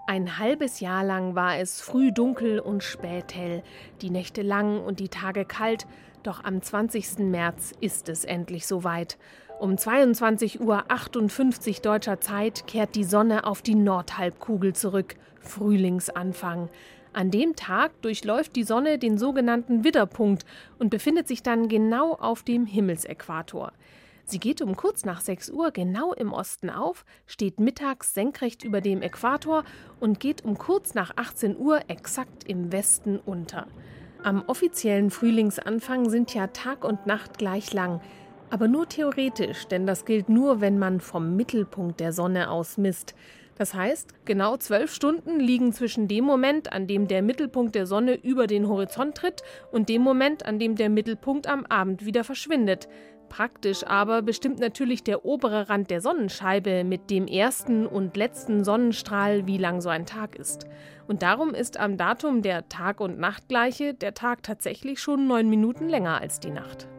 Ein halbes Jahr lang war es früh dunkel und spät hell, die Nächte lang und die Tage kalt, doch am 20. März ist es endlich soweit. Um 22:58 Uhr deutscher Zeit kehrt die Sonne auf die Nordhalbkugel zurück, Frühlingsanfang. An dem Tag durchläuft die Sonne den sogenannten Widderpunkt und befindet sich dann genau auf dem Himmelsäquator. Sie geht um kurz nach 6 Uhr genau im Osten auf, steht mittags senkrecht über dem Äquator und geht um kurz nach 18 Uhr exakt im Westen unter. Am offiziellen Frühlingsanfang sind ja Tag und Nacht gleich lang, aber nur theoretisch, denn das gilt nur, wenn man vom Mittelpunkt der Sonne aus misst. Das heißt, genau 12 Stunden liegen zwischen dem Moment, an dem der Mittelpunkt der Sonne über den Horizont tritt, und dem Moment, an dem der Mittelpunkt am Abend wieder verschwindet. Praktisch aber bestimmt natürlich der obere Rand der Sonnenscheibe mit dem ersten und letzten Sonnenstrahl, wie lang so ein Tag ist. Und darum ist am Datum der Tag- und Nachtgleiche der Tag tatsächlich schon 9 Minuten länger als die Nacht.